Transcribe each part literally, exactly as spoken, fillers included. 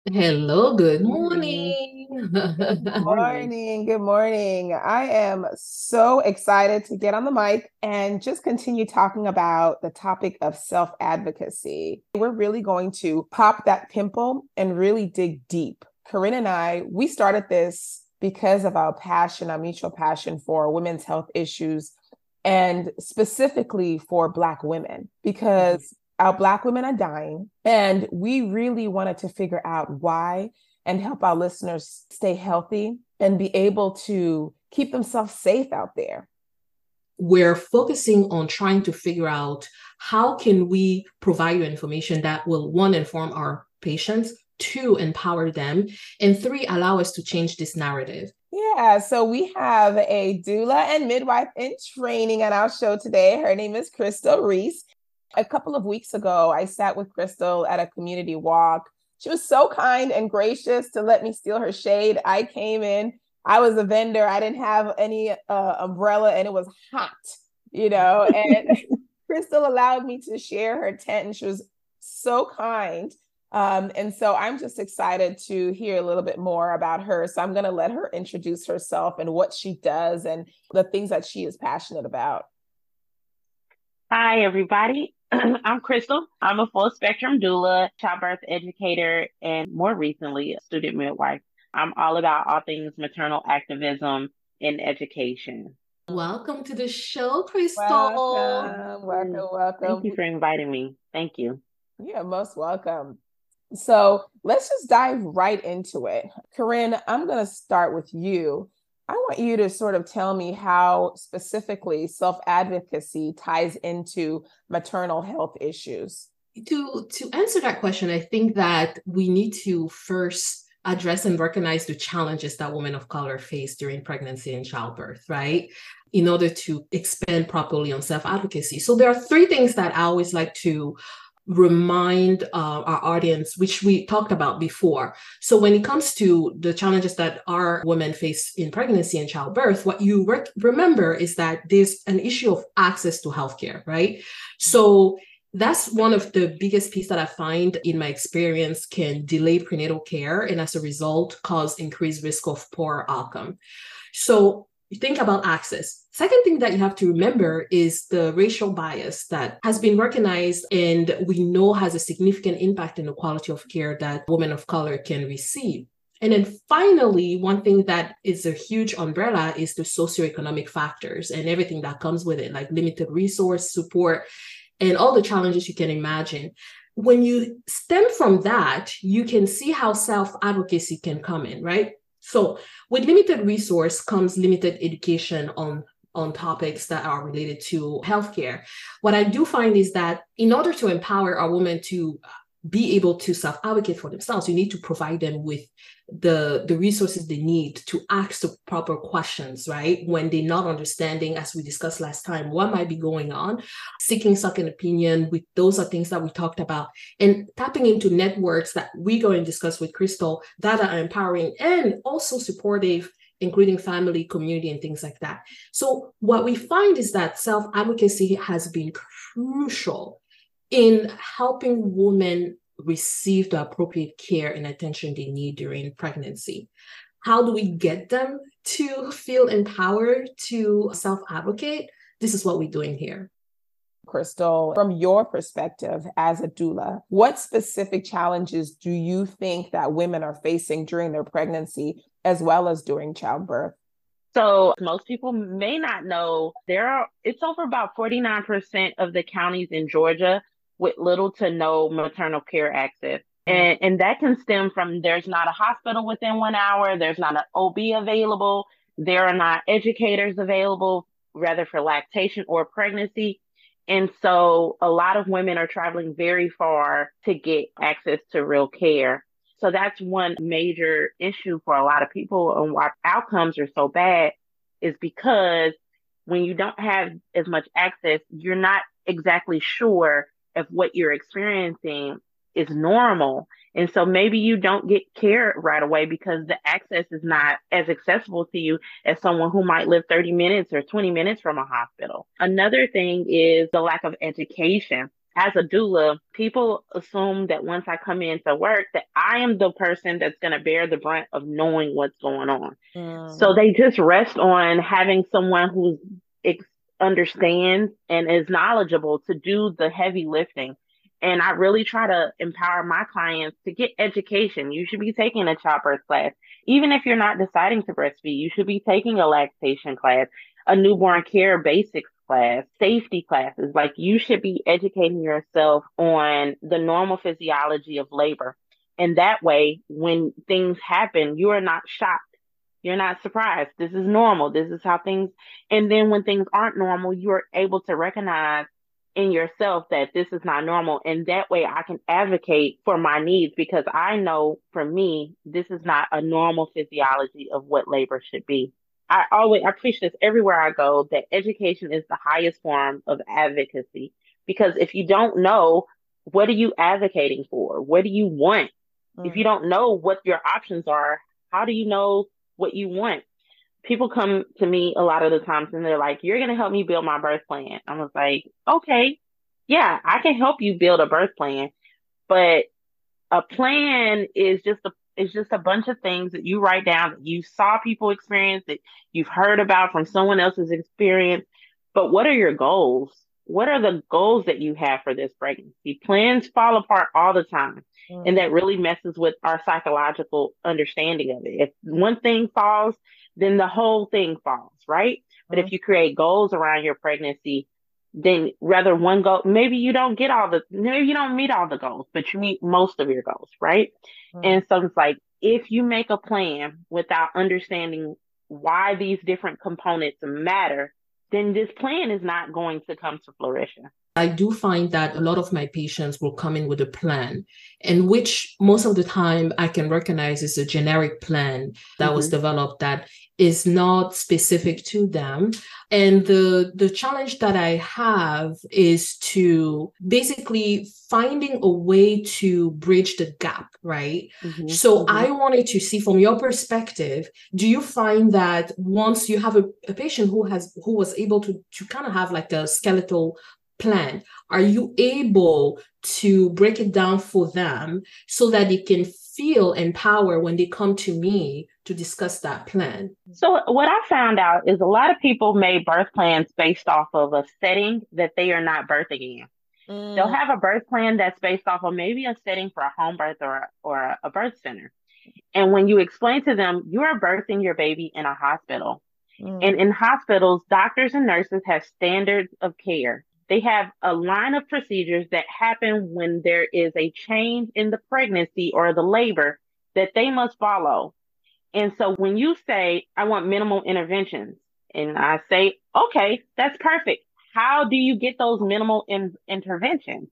Hello, good Morning. morning. Good Morning. morning. Good morning. I am so excited to get on the mic and just continue talking about the topic of self-advocacy. We're really going to pop that pimple and really dig deep. Corinne and I, we started this because of our passion, our mutual passion for women's health issues, and specifically for Black women, because our Black women are dying, and we really wanted to figure out why and help our listeners stay healthy and be able to keep themselves safe out there. We're focusing on trying to figure out how can we provide you information that will, one, inform our patients, two, empower them, and three, allow us to change this narrative. Yeah, so we have a doula and midwife in training on our show today. Her name is Crystal Reese. A couple of weeks ago, I sat with Crystal at a community walk. She was so kind and gracious to let me steal her shade. I came in, I was a vendor, I didn't have any uh, umbrella, and it was hot, you know. And Crystal allowed me to share her tent, and she was so kind. Um, and so I'm just excited to hear a little bit more about her. So I'm going to let her introduce herself and what she does and the things that she is passionate about. Hi, everybody. I'm Crystal. I'm a full spectrum doula, childbirth educator, and more recently, a student midwife. I'm all about all things maternal activism and education. Welcome to the show, Crystal. Welcome, Mm. welcome, Thank welcome. you for inviting me. Thank you. You're most welcome. So let's just dive right into it. Corinne, I'm going to start with you. I want you to sort of tell me how specifically self advocacy ties into maternal health issues. To, to answer that question, I think that we need to first address and recognize the challenges that women of color face during pregnancy and childbirth, right? In order to expand properly on self advocacy. So there are three things that I always like to remind uh, our audience, which we talked about before. So when it comes to the challenges that our women face in pregnancy and childbirth, what you rec- remember is that there's an issue of access to healthcare, right? So that's one of the biggest pieces that I find in my experience can delay prenatal care and as a result cause increased risk of poor outcome. So you think about access. Second thing that you have to remember is the racial bias that has been recognized and we know has a significant impact in the quality of care that women of color can receive. And then finally, one thing that is a huge umbrella is the socioeconomic factors and everything that comes with it, like limited resource support and all the challenges you can imagine. When you stem from that, you can see how self-advocacy can come in, right? So with limited resource comes limited education on on topics that are related to healthcare. What I do find is that in order to empower a woman to be able to self-advocate for themselves, you need to provide them with the the resources they need to ask the proper questions, right? When they're not understanding, as we discussed last time, what might be going on, seeking second opinion, with those are things that we talked about, and tapping into networks that we go and discuss with Crystal that are empowering and also supportive, including family, community, and things like that. So what we find is that self-advocacy has been crucial in helping women receive the appropriate care and attention they need during pregnancy. How do we get them to feel empowered to self advocate? This is what we're doing here. Crystal, from your perspective as a doula, what specific challenges do you think that women are facing during their pregnancy as well as during childbirth? So most people may not know there are, it's over about forty-nine percent of the counties in Georgia with little to no maternal care access. And, and that can stem from there's not a hospital within one hour, there's not an O B available, there are not educators available, rather for lactation or pregnancy. And so a lot of women are traveling very far to get access to real care. So that's one major issue for a lot of people, and why outcomes are so bad is because when you don't have as much access, you're not exactly sure if what you're experiencing is normal. And so maybe you don't get care right away because the access is not as accessible to you as someone who might live thirty minutes or twenty minutes from a hospital. Another thing is the lack of education. as a doula, people assume that once I come into work, that I am the person that's going to bear the brunt of knowing what's going on. Mm. So they just rest on having someone who ex- understands and is knowledgeable to do the heavy lifting. And I really try to empower my clients to get education. You should be taking a childbirth class. Even if you're not deciding to breastfeed, you should be taking a lactation class, a newborn care basics class, safety classes. Like, you should be educating yourself on the normal physiology of labor. And that way, when things happen, you are not shocked. You're not surprised. This is normal. This is how things, and then when things aren't normal, you're able to recognize in yourself that this is not normal. And that way I can advocate for my needs, because I know for me, this is not a normal physiology of what labor should be. I always, I preach this everywhere I go, that education is the highest form of advocacy, because if you don't know, what are you advocating for? What do you want? Mm. If you don't know what your options are, how do you know what you want? People come to me a lot of the times and they're like, you're going to help me build my birth plan. I was like, okay, yeah, I can help you build a birth plan, but a plan is just a, is just a bunch of things that you write down that you saw people experience, that you've heard about from someone else's experience. But what are your goals? What are the goals that you have for this pregnancy? Plans fall apart all the time. Mm-hmm. And that really messes with our psychological understanding of it. If one thing falls, then the whole thing falls, right? Mm-hmm. But if you create goals around your pregnancy, then rather one goal, maybe you don't get all the, maybe you don't meet all the goals, but you meet most of your goals, right? Mm-hmm. And so it's like, if you make a plan without understanding why these different components matter, then this plan is not going to come to fruition. I do find that a lot of my patients will come in with a plan, and which most of the time I can recognize is a generic plan that mm-hmm. was developed that is not specific to them. And the, the challenge that I have is to basically finding a way to bridge the gap, right? Mm-hmm. So mm-hmm. I wanted to see from your perspective, do you find that once you have a, a patient who has who was able to, to kind of have like a skeletal plan, are you able to break it down for them so that they can feel empowered when they come to me to discuss that plan? So what I found out is a lot of people made birth plans based off of a setting that they are not birthing in. Mm. They'll have a birth plan that's based off of maybe a setting for a home birth or, or a birth center. And when you explain to them, you are birthing your baby in a hospital. Mm. And in hospitals, doctors and nurses have standards of care. They have a line of procedures that happen when there is a change in the pregnancy or the labor that they must follow. And so when you say, I want minimal interventions, and I say, okay, that's perfect. How do you get those minimal in- interventions?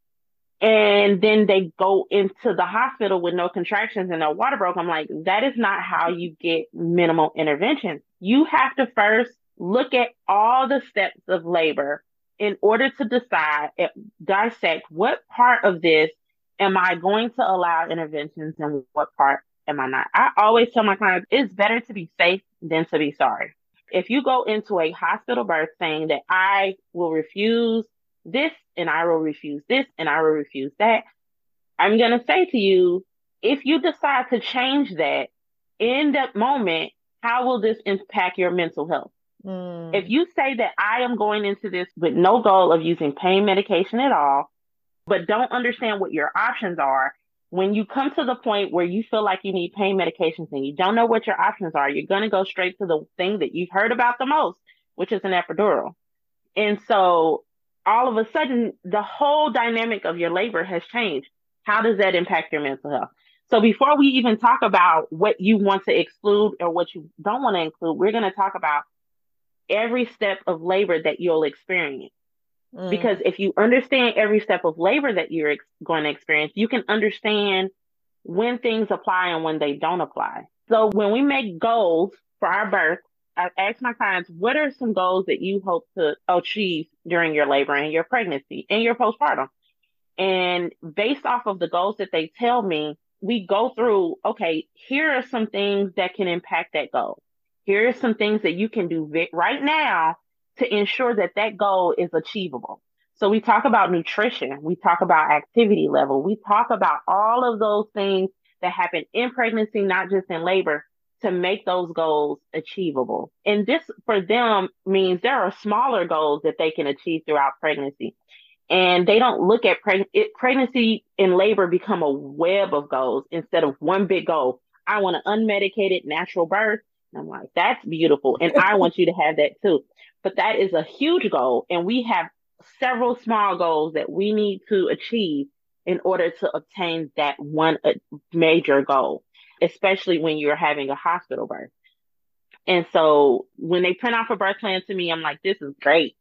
And then they go into the hospital with no contractions and no water broke. I'm like, that is not how you get minimal interventions. You have to first look at all the steps of labor in order to decide, dissect what part of this am I going to allow interventions and what part am I not. I always tell my clients, it's better to be safe than to be sorry. If you go into a hospital birth saying that I will refuse this and I will refuse this and I will refuse that, I'm going to say to you, if you decide to change that in that moment, how will this impact your mental health? Mm. If you say that I am going into this with no goal of using pain medication at all, but don't understand what your options are, when you come to the point where you feel like you need pain medications and you don't know what your options are, you're going to go straight to the thing that you've heard about the most, which is an epidural. And so all of a sudden, the whole dynamic of your labor has changed. How does that impact your mental health? So before we even talk about what you want to exclude or what you don't want to include, we're going to talk about every step of labor that you'll experience. Mm. Because if you understand every step of labor that you're ex- going to experience, you can understand when things apply and when they don't apply. So when we make goals for our birth, I ask my clients, what are some goals that you hope to achieve during your labor and your pregnancy and your postpartum? And based off of the goals that they tell me, we go through, okay, here are some things that can impact that goal. Here are some things that you can do right now to ensure that that goal is achievable. So we talk about nutrition, we talk about activity level, we talk about all of those things that happen in pregnancy, not just in labor, to make those goals achievable. And this for them means there are smaller goals that they can achieve throughout pregnancy. And they don't look at preg- it, pregnancy and labor become a web of goals instead of one big goal. I want an unmedicated natural birth. And I'm like, that's beautiful. And I want you to have that too. But that is a huge goal. And we have several small goals that we need to achieve in order to obtain that one uh, major goal, especially when you're having a hospital birth. And so when they print off a birth plan to me, I'm like, this is great.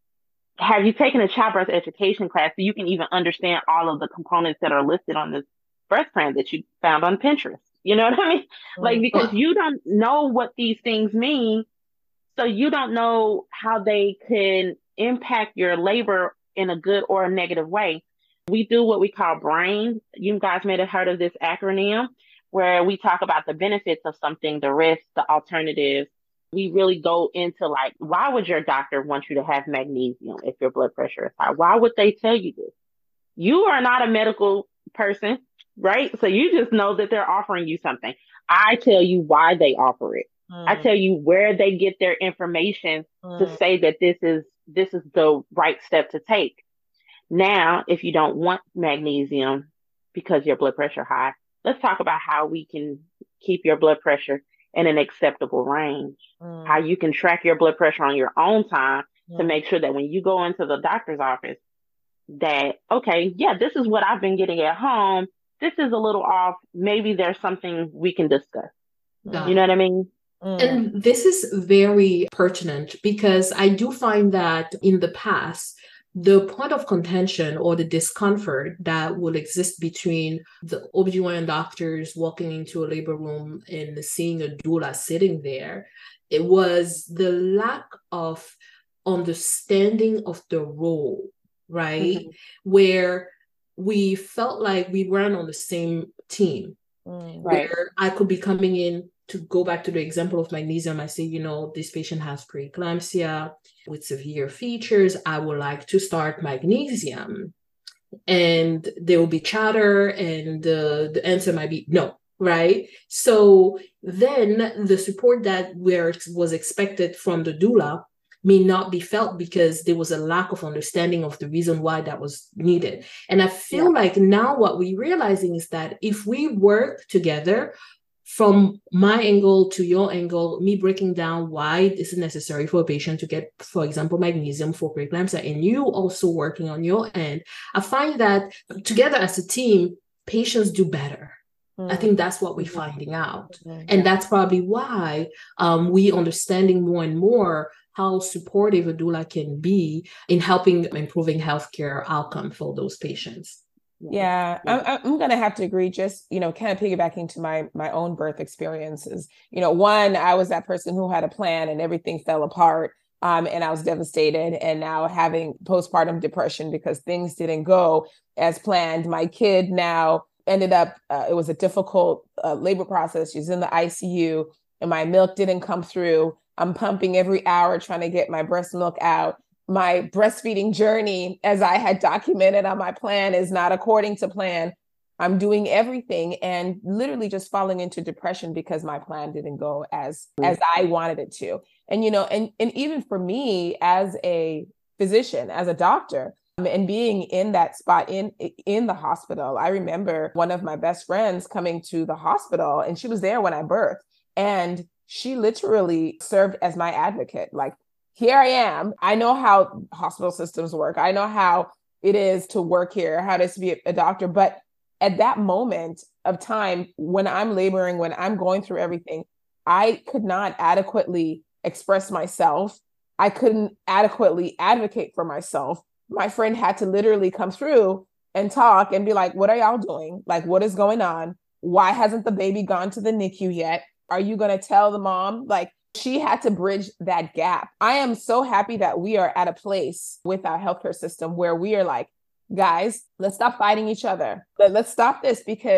Have you taken a childbirth education class so you can even understand all of the components that are listed on this birth plan that you found on Pinterest? You know what I mean? Like, because you don't know what these things mean, so you don't know how they can impact your labor in a good or a negative way. We do what we call BRAIN. You guys may have heard of this acronym, where we talk about the benefits of something, the risks, the alternatives. We really go into like, why would your doctor want you to have magnesium if your blood pressure is high? Why would they tell you this? You are not a medical person, right? So you just know that they're offering you something. I tell you why they offer it. Mm. I tell you where they get their information mm. to say that this is this is the right step to take. Now, if you don't want magnesium because your blood pressure high, let's talk about how we can keep your blood pressure in an acceptable range. Mm. How you can track your blood pressure on your own time mm. to make sure that when you go into the doctor's office, that, okay, yeah, this is what I've been getting at home. This is a little off. Maybe there's something we can discuss. Yeah. You know what I mean? Mm. And this is very pertinent because I do find that in the past, the point of contention or the discomfort that will exist between the O B G Y N doctors walking into a labor room and seeing a doula sitting there, it was the lack of understanding of the role, right? Mm-hmm. Where we felt like we weren't on the same team, mm, right. Where I could be coming in to go back to the example of magnesium. I say, you know, this patient has preeclampsia with severe features. I would like to start magnesium. And there will be chatter and uh, the answer might be no, right? So then the support that where was expected from the doula may not be felt because there was a lack of understanding of the reason why that was needed. And I feel yeah. like now what we're realizing is that if we work together, from my angle to your angle, me breaking down why this is necessary for a patient to get, for example, magnesium for preeclampsia, and you also working on your end, I find that together as a team, patients do better. Mm. I think that's what we're mm-hmm. finding out. Mm-hmm. And that's probably why um, we understanding more and more how supportive a doula can be in helping improving healthcare outcome for those patients. Yeah, yeah. I'm, I'm going to have to agree, just, you know, kind of piggybacking to my, my own birth experiences. You know, one, I was that person who had a plan and everything fell apart um, and I was devastated, and now having postpartum depression because things didn't go as planned. My kid now ended up, uh, it was a difficult uh, labor process. She's in the I C U and my milk didn't come through. I'm pumping every hour trying to get my breast milk out. My breastfeeding journey, as I had documented on my plan, is not according to plan. I'm doing everything and literally just falling into depression because my plan didn't go as, as I wanted it to. And, you know, and, and even for me as a physician, as a doctor, and being in that spot in, in the hospital, I remember one of my best friends coming to the hospital and she was there when I birthed. And she literally served as my advocate. Like, here I am. I know how hospital systems work. I know how it is to work here, how it is to be a doctor. But at that moment of time, when I'm laboring, when I'm going through everything, I could not adequately express myself. I couldn't adequately advocate for myself. My friend had to literally come through and talk and be like, what are y'all doing? Like, what is going on? Why hasn't the baby gone to the N I C U yet? Are you going to tell the mom? Like, she had to bridge that gap. I am so happy that we are at a place with our healthcare system where we are like, guys, let's stop fighting each other. Let's stop this, because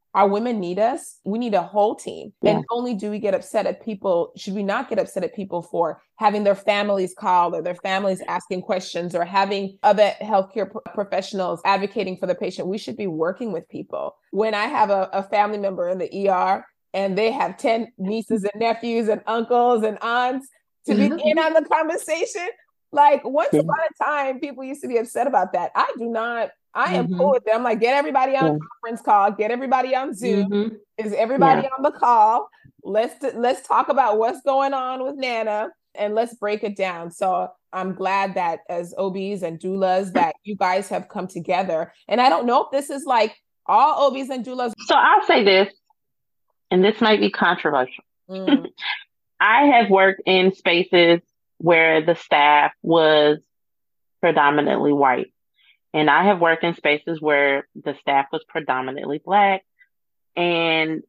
our women need us. We need a whole team. Yeah. And not only do we get upset at people, should we not get upset at people for having their families call or their families asking questions or having other healthcare pro- professionals advocating for the patient? We should be working with people. When I have a, a family member in the E R and they have ten nieces and nephews and uncles and aunts to be in on the conversation, like once upon a time, people used to be upset about that. I do not. I am mm-hmm. cool with them. Like, get everybody on yeah. a conference call, get everybody on Zoom. Mm-hmm. Is everybody Yeah. on the call? Let's let's talk about what's going on with Nana and let's break it down. So I'm glad that as O Bs and doulas that you guys have come together. And I don't know if this is like all O Bs and doulas. So I'll say this, and this might be controversial. Mm. I have worked in spaces where the staff was predominantly white. And I have worked in spaces where the staff was predominantly Black. And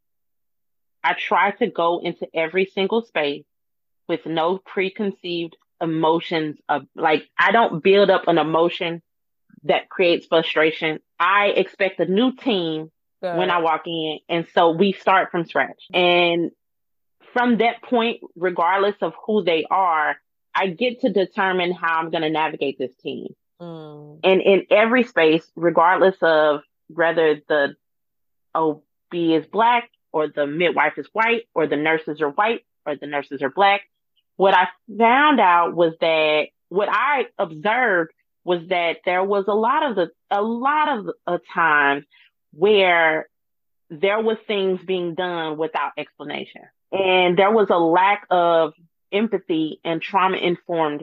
I try to go into every single space with no preconceived emotions of like, I don't build up an emotion that creates frustration. I expect a new team Good. when I walk in. And so we start from scratch. And from that point, regardless of who they are, I get to determine how I'm going to navigate this team. Mm. And in every space, regardless of whether the O B is Black or the midwife is white or the nurses are white or the nurses are Black, what I found out was that what I observed was that there was a lot of the a lot of a time where there was things being done without explanation. And there was a lack of empathy and trauma-informed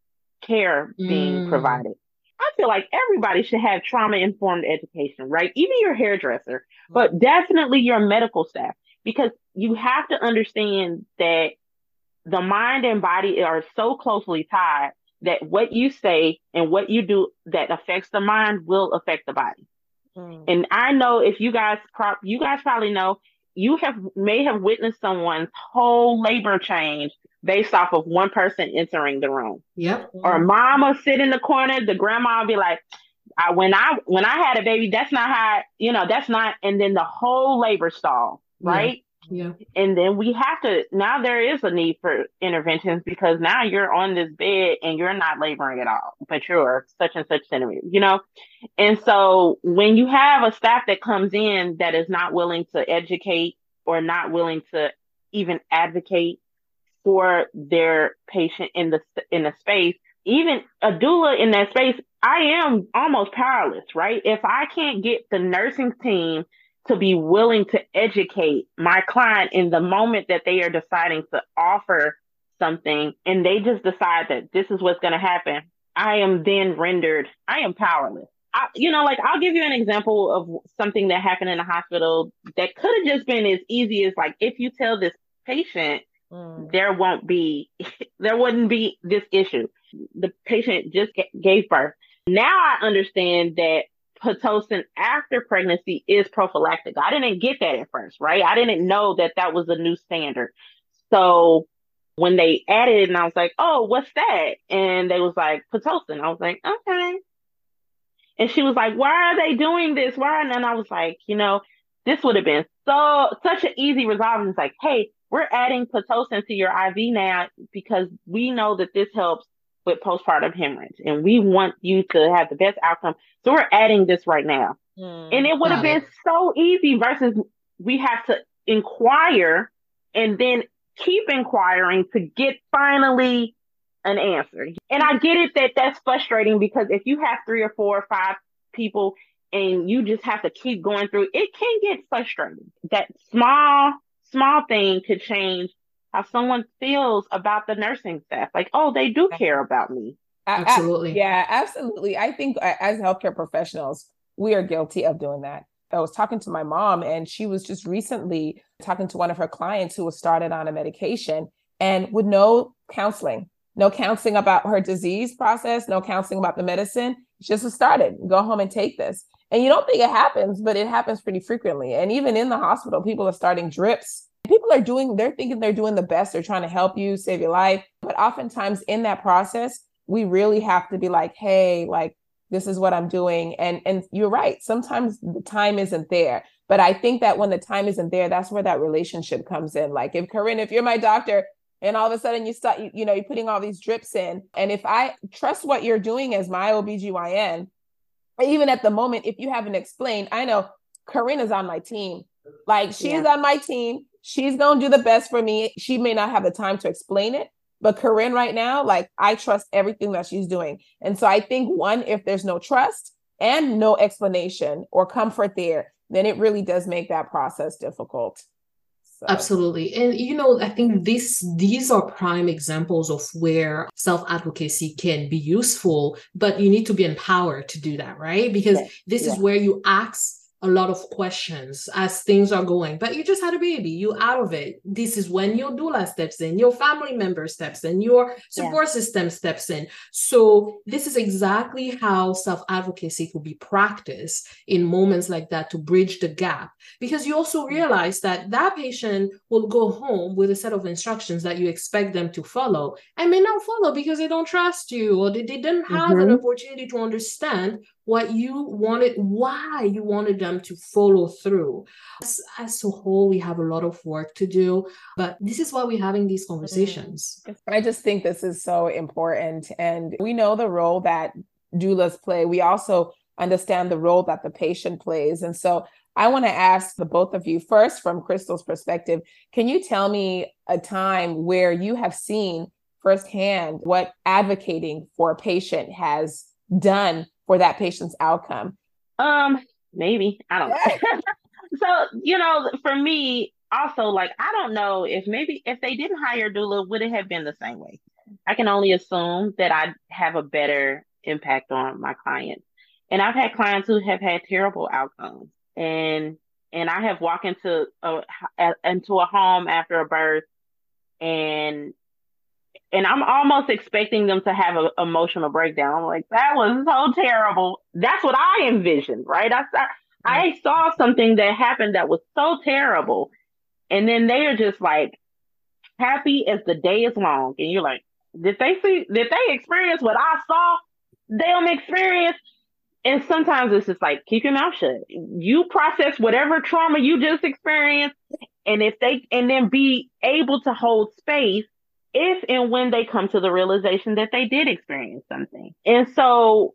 care being mm. provided. I feel like everybody should have trauma-informed education, right? Even your hairdresser, but definitely your medical staff, because you have to understand that the mind and body are so closely tied that what you say and what you do that affects the mind will affect the body. Mm. And I know if you guys, pro- you guys probably know, you have may have witnessed someone's whole labor change based off of one person entering the room. Yep. Or mom will sit in the corner, the grandma will be like, I, when I when I had a baby, that's not how, you know, that's not, and then the whole labor stall, right? Yeah. yeah. And then we have to, now there is a need for interventions because now you're on this bed and you're not laboring at all, but you're such and such centimeter, you know? And so when you have a staff that comes in that is not willing to educate or not willing to even advocate for their patient in the in the space, even a doula in that space, I am almost powerless, right? If I can't get the nursing team to be willing to educate my client in the moment that they are deciding to offer something and they just decide that this is what's going to happen, I am then rendered, I am powerless. I, you know, like I'll give you an example of something that happened in the hospital that could have just been as easy as like, if you tell this patient, mm. there won't be, there wouldn't be this issue. The patient just g- gave birth. Now I understand that Pitocin after pregnancy is prophylactic. I didn't get that at first, right? I didn't know that that was a new standard. So when they added it and I was like, oh, what's that? And they was like, Pitocin. I was like, okay. And she was like, why are they doing this? Why? And then I was like, you know, this would have been so such an easy resolve. And it's like, hey, we're adding Pitocin to your I V now because we know that this helps with postpartum hemorrhage and we want you to have the best outcome. So we're adding this right now. Mm, and it would have been it. so easy versus we have to inquire and then keep inquiring to get finally an answer. And I get it that that's frustrating because if you have three or four or five people and you just have to keep going through, it can get frustrating. That small, small thing could change how someone feels about the nursing staff. Like, oh, they do care about me. Absolutely. I, I, yeah, absolutely. I think as healthcare professionals, we are guilty of doing that. I was talking to my mom and she was just recently talking to one of her clients who was started on a medication and with no counseling, no counseling about her disease process, no counseling about the medicine. She just was started, go home and take this. And you don't think it happens, but it happens pretty frequently. And even in the hospital, people are starting drips. People are doing, they're thinking they're doing the best. They're trying to help you save your life. But oftentimes in that process, we really have to be like, hey, like, This is what I'm doing. And, and you're right. Sometimes the time isn't there. But I think that when the time isn't there, that's where that relationship comes in. Like if Corinne, if you're my doctor and all of a sudden you start, you, you know, you're putting all these drips in. And if I trust what you're doing as my O B G Y N, even at the moment, if you haven't explained, I know Corinne is on my team. Like she's yeah. on my team. She's going to do the best for me. She may not have the time to explain it, but Corinne right now, like I trust everything that she's doing. And so I think one, if there's no trust and no explanation or comfort there, then it really does make that process difficult. So. Absolutely. And, you know, I think this, these are prime examples of where self-advocacy can be useful, but you need to be empowered to do that, right? Because yes. this yeah. is where you ask a lot of questions as things are going, but you just had a baby, you out of it. This is when your doula steps in, your family member steps in, your support yeah. system steps in. So this is exactly how self-advocacy could be practiced in moments like that to bridge the gap. Because you also realize that that patient will go home with a set of instructions that you expect them to follow and may not follow because they don't trust you or they, they didn't have mm-hmm. an opportunity to understand what you wanted, why you wanted them to follow through. As, as a whole, we have a lot of work to do, but this is why we're having these conversations. I just think this is so important. And we know the role that doulas play. We also understand the role that the patient plays. And so I want to ask the both of you first, from Crystal's perspective, can you tell me a time where you have seen firsthand what advocating for a patient has done for that patient's outcome? Um, maybe, I don't know. So, you know, for me also, like, I don't know if maybe if they didn't hire a doula, would it have been the same way? I can only assume that I'd have a better impact on my clients. And I've had clients who have had terrible outcomes. And, and I have walked into a, into a home after a birth and And I'm almost expecting them to have an emotional breakdown. I'm like, that was so terrible. That's what I envisioned, right? I, I, I saw something that happened that was so terrible. And then they are just like happy as the day is long. And you're like, did they see, did they experience what I saw them experience? And sometimes it's just like, keep your mouth shut. You process whatever trauma you just experienced. And if they, and then be able to hold space if and when they come to the realization that they did experience something. And so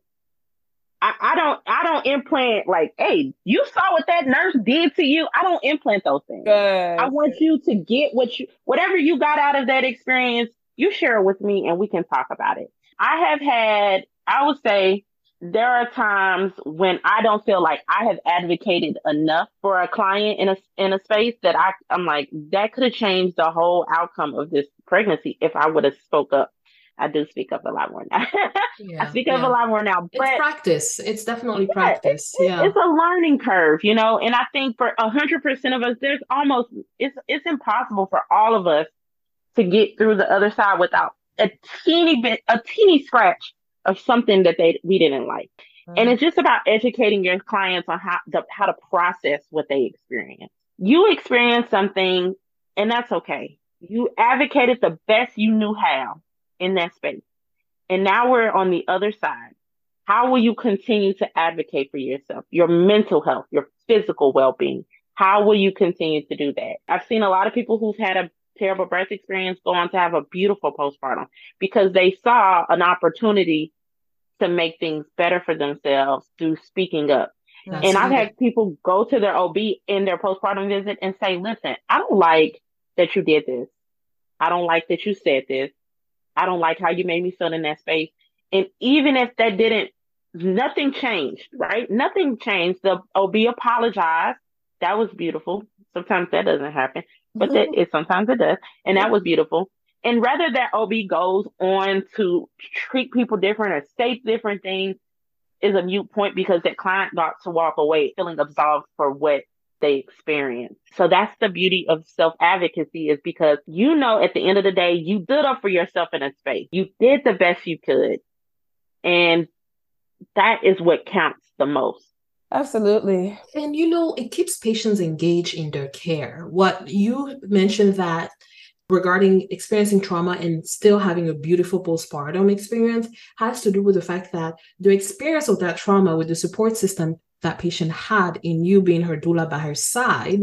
I, I don't I don't implant like, hey, you saw what that nurse did to you. I don't implant those things. Good. I want you to get what you whatever you got out of that experience, you share it with me and we can talk about it. I have had, I would say there are times when I don't feel like I have advocated enough for a client in a in a space that I, I'm like, that could have changed the whole outcome of this pregnancy if I would have spoke up. I do speak up a lot more now. Yeah, I speak yeah. up a lot more now. But it's practice. It's definitely yeah, practice. It's, yeah, it's a learning curve, you know. And I think for a hundred percent of us, there's almost it's it's impossible for all of us to get through the other side without a teeny bit, a teeny scratch of something that they we didn't like. Mm-hmm. And it's just about educating your clients on how the, how to process what they experience. You experienced something, and that's okay. You advocated the best you knew how in that space. And now we're on the other side. How will you continue to advocate for yourself, your mental health, your physical well-being? How will you continue to do that? I've seen a lot of people who've had a terrible birth experience go on to have a beautiful postpartum because they saw an opportunity to make things better for themselves through speaking up. Absolutely. And I've had people go to their O B in their postpartum visit and say, listen, I don't like that you did this. I don't like that you said this. I don't like how you made me feel in that space. And even if that didn't, nothing changed, right? Nothing changed. The O B apologized. That was beautiful. Sometimes that doesn't happen, but that it sometimes it does. And that was beautiful. And rather that O B goes on to treat people different or say different things is a mute point because that client got to walk away feeling absolved for what they experienced. So that's the beauty of self-advocacy is because, you know, at the end of the day, you stood up for yourself in a space. You did the best you could. And that is what counts the most. Absolutely. And, you know, it keeps patients engaged in their care. What you mentioned that regarding experiencing trauma and still having a beautiful postpartum experience has to do with the fact that the experience of that trauma with the support system that patient had in you being her doula by her side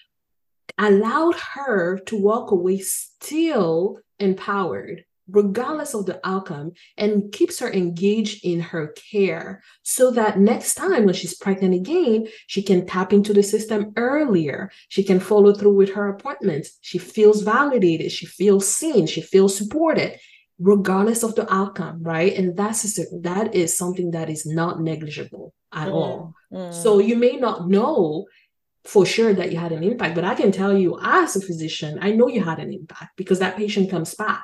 allowed her to walk away still empowered, regardless of the outcome, and keeps her engaged in her care so that next time when she's pregnant again, she can tap into the system earlier. She can follow through with her appointments. She feels validated. She feels seen. She feels supported, regardless of the outcome, right? And that's just, that is something that is not negligible at mm, all. Mm. So you may not know for sure that you had an impact, but I can tell you as a physician, I know you had an impact because that patient comes back.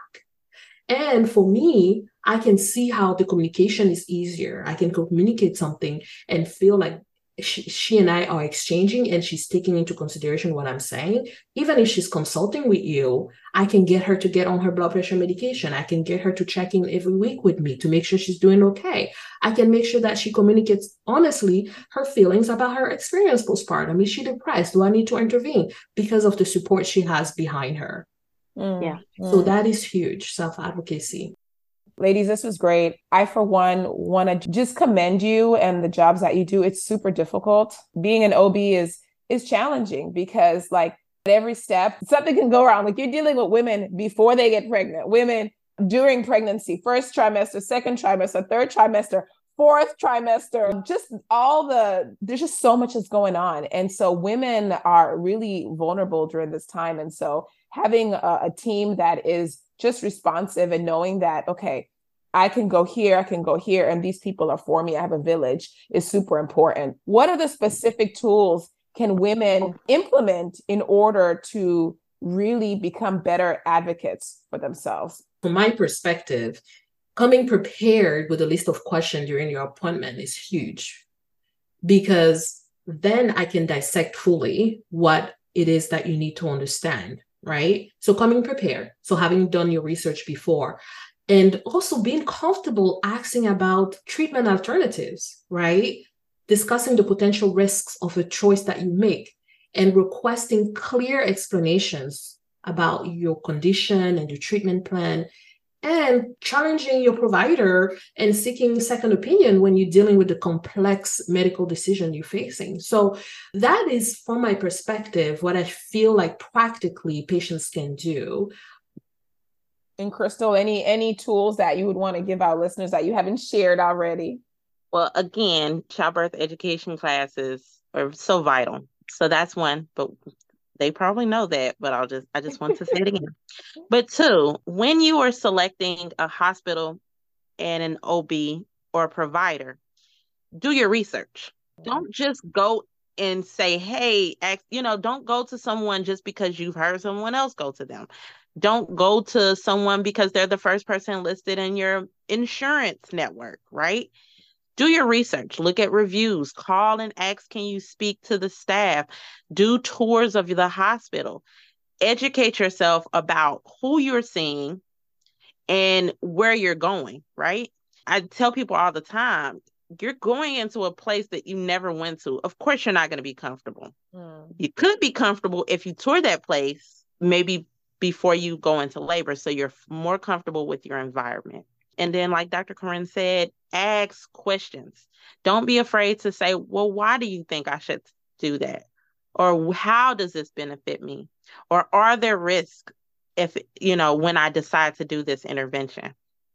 And for me, I can see how the communication is easier. I can communicate something and feel like she, she and I are exchanging and she's taking into consideration what I'm saying. Even if she's consulting with you, I can get her to get on her blood pressure medication. I can get her to check in every week with me to make sure she's doing okay. I can make sure that she communicates honestly her feelings about her experience postpartum. Is she depressed? Do I need to intervene? Because of the support she has behind her. Mm. Yeah. So that is huge, self-advocacy. Ladies, this was great. I, for one, want to just commend you and the jobs that you do. It's super difficult. Being an O B is is challenging because, like, at every step, something can go wrong. Like, you're dealing with women before they get pregnant, women during pregnancy, first trimester, second trimester, third trimester, fourth trimester, just all the, there's just so much that's going on. And so women are really vulnerable during this time. And so having a, a team that is just responsive and knowing that, okay, I can go here, I can go here, and these people are for me, I have a village, is super important. What are the specific tools can women implement in order to really become better advocates for themselves? From my perspective, coming prepared with a list of questions during your appointment is huge, because then I can dissect fully what it is that you need to understand, right? So coming prepared, so having done your research before, and also being comfortable asking about treatment alternatives, right? Discussing the potential risks of a choice that you make and requesting clear explanations about your condition and your treatment plan, and challenging your provider and seeking second opinion when you're dealing with the complex medical decision you're facing. So that is, from my perspective, what I feel like practically patients can do. And Crystal, any any tools that you would want to give our listeners that you haven't shared already? Well, again, childbirth education classes are so vital. So that's one, but they probably know that, but I'll just, I just want to say it again. But two, when you are selecting a hospital and an O B or a provider, do your research. Don't just go and say, hey, ask, you know, don't go to someone just because you've heard someone else go to them. Don't go to someone because they're the first person listed in your insurance network, right? Do your research, look at reviews, call and ask, can you speak to the staff? Do tours of the hospital. Educate yourself about who you're seeing and where you're going, right? I tell people all the time, you're going into a place that you never went to. Of course, you're not going to be comfortable. Mm. You could be comfortable if you tour that place, maybe before you go into labor, so you're more comfortable with your environment. And then, like Doctor Corinne said, ask questions. Don't be afraid to say, well, why do you think I should do that? Or how does this benefit me? Or are there risks if, you know, when I decide to do this intervention?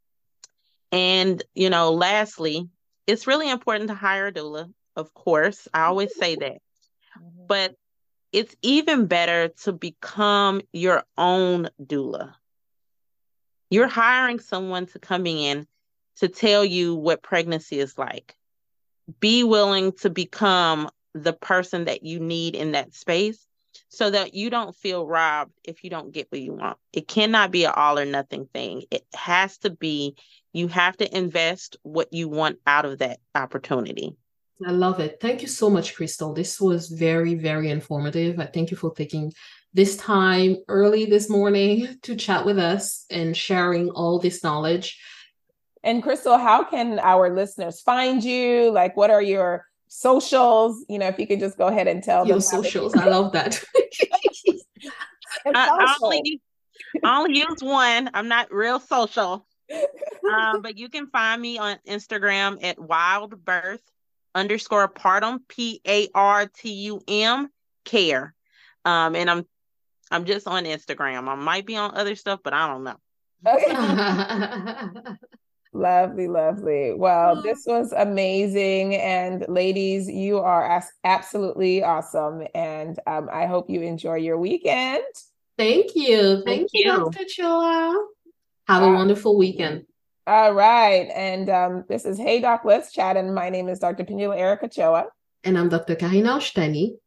And, you know, lastly, it's really important to hire a doula. Of course, I always say that. Mm-hmm. But it's even better to become your own doula. You're hiring someone to come in to tell you what pregnancy is like. Be willing to become the person that you need in that space so that you don't feel robbed if you don't get what you want. It cannot be an all or nothing thing. It has to be, you have to invest what you want out of that opportunity. I love it. Thank you so much, Crystal. This was very, very informative. I thank you for taking this time early this morning to chat with us and sharing all this knowledge. And Crystal, how can our listeners find you? Like, what are your socials? You know, if you could just go ahead and tell your them. Socials. I love that. I, I, only, I only use one. I'm not real social. Um, but you can find me on Instagram at wildbirth underscore partum, P A R T U M care. Um, and I'm I'm just on Instagram. I might be on other stuff, but I don't know. Okay. Lovely, lovely. Well, this was amazing. And ladies, you are as- absolutely awesome. And um, I hope you enjoy your weekend. Thank you. Thank, Thank you, you. Doctor Choa. Have Uh, a wonderful weekend. All right. And um, this is Hey Doc, Let's Chat. And my name is Doctor Pinula Erica Choa. And I'm Doctor Karina Osteni.